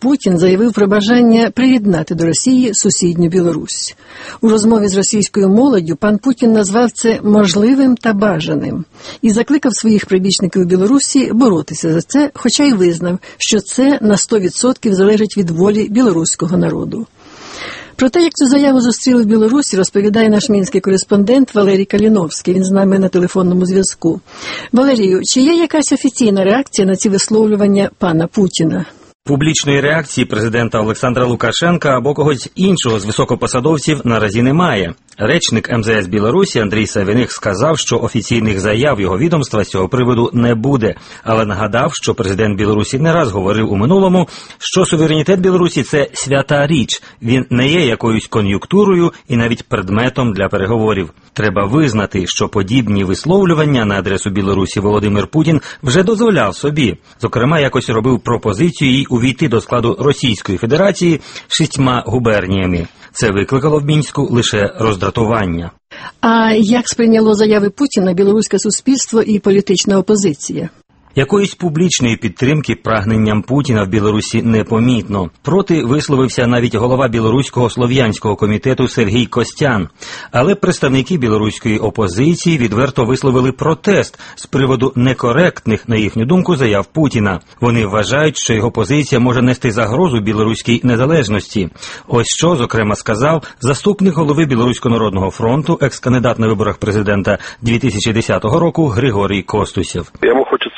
Путін заявив про бажання приєднати до Росії сусідню Білорусь. У розмові з російською молоддю пан Путін назвав це можливим та бажаним і закликав своїх прибічників у Білорусі боротися за це, хоча й визнав, що це на 100% залежить від волі білоруського народу. Про те, як цю заяву зустріли в Білорусі, розповідає наш мінський кореспондент Валерій Каліновський. Він з нами на телефонному зв'язку. Валерію, чи є якась офіційна реакція на ці висловлювання пана Путіна? Публічної реакції президента Олександра Лукашенка або когось іншого з високопосадовців наразі немає. Речник МЗС Білорусі Андрій Савіних сказав, що офіційних заяв його відомства з цього приводу не буде, але нагадав, що президент Білорусі не раз говорив у минулому, що суверенітет Білорусі – це свята річ, він не є якоюсь кон'юнктурою і навіть предметом для переговорів. Треба визнати, що подібні висловлювання на адресу Білорусі Володимир Путін вже дозволяв собі. Зокрема, якось робив пропозицію їй увійти до складу Російської Федерації 6 губерніями. Це викликало в Мінську лише роздратування. А як сприйняло заяви Путіна білоруське суспільство і політична опозиція? Якоїсь публічної підтримки прагненням Путіна в Білорусі непомітно. Проти висловився навіть голова Білоруського слов'янського комітету Сергій Костян. Але представники білоруської опозиції відверто висловили протест з приводу некоректних, на їхню думку, заяв Путіна. Вони вважають, що його позиція може нести загрозу білоруській незалежності. Ось що, зокрема, сказав заступник голови Білоруського народного фронту, екс-кандидат на виборах президента 2010 року Григорій Костусєв. Йому хочеться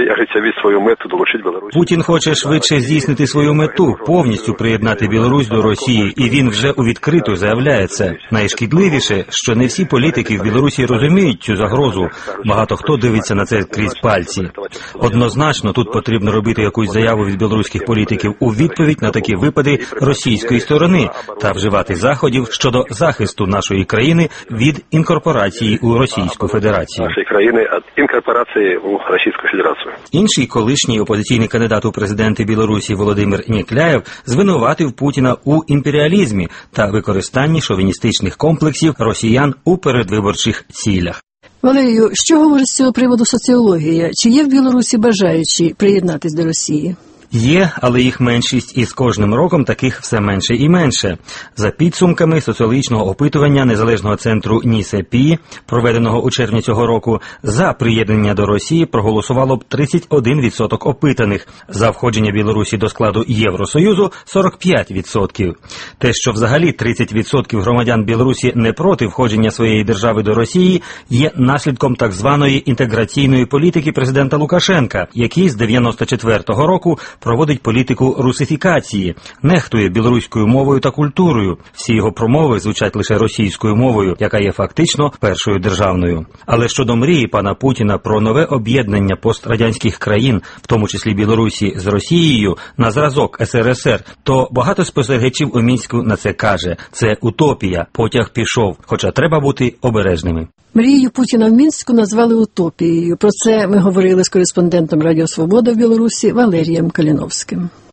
свою мету долучити Білорусь. Путін хоче швидше здійснити свою мету, повністю приєднати Білорусь до Росії, і він вже у відкрито заявляє це. Найшкідливіше, що не всі політики в Білорусі розуміють цю загрозу. Багато хто дивиться на це крізь пальці. Однозначно, тут потрібно робити якусь заяву від білоруських політиків у відповідь на такі випади російської сторони та вживати заходів щодо захисту нашої країни від інкорпорації у Російську Федерацію. Нашої країни від інкорпорації у Російську Федерацію. Інший колишній опозиційний кандидат у президенти Білорусі Володимир Нєкляєв звинуватив Путіна у імперіалізмі та використанні шовіністичних комплексів росіян у передвиборчих цілях. Валерію, що говорить з цього приводу соціологія? Чи є в Білорусі бажаючі приєднатись до Росії? Є, але їх меншість, і з кожним роком таких все менше і менше. За підсумками соціологічного опитування незалежного центру НІСЕПІ, проведеного у червні цього року, за приєднання до Росії проголосувало б 31% опитаних, за входження Білорусі до складу Євросоюзу – 45%. Те, що взагалі 30% громадян Білорусі не проти входження своєї держави до Росії, є наслідком так званої інтеграційної політики президента Лукашенка, який з 94-го року проводить політику русифікації, нехтує білоруською мовою та культурою. Всі його промови звучать лише російською мовою, яка є фактично першою державною. Але щодо мрії пана Путіна про нове об'єднання пострадянських країн, в тому числі Білорусі, з Росією, на зразок СРСР, то багато спостерігачів у Мінську на це каже. Це утопія, потяг пішов, хоча треба бути обережними. Мрію Путіна в Мінську назвали утопією. Про це ми говорили з кореспондентом Радіо Свобода в Білорусі Валерієм Каліновським.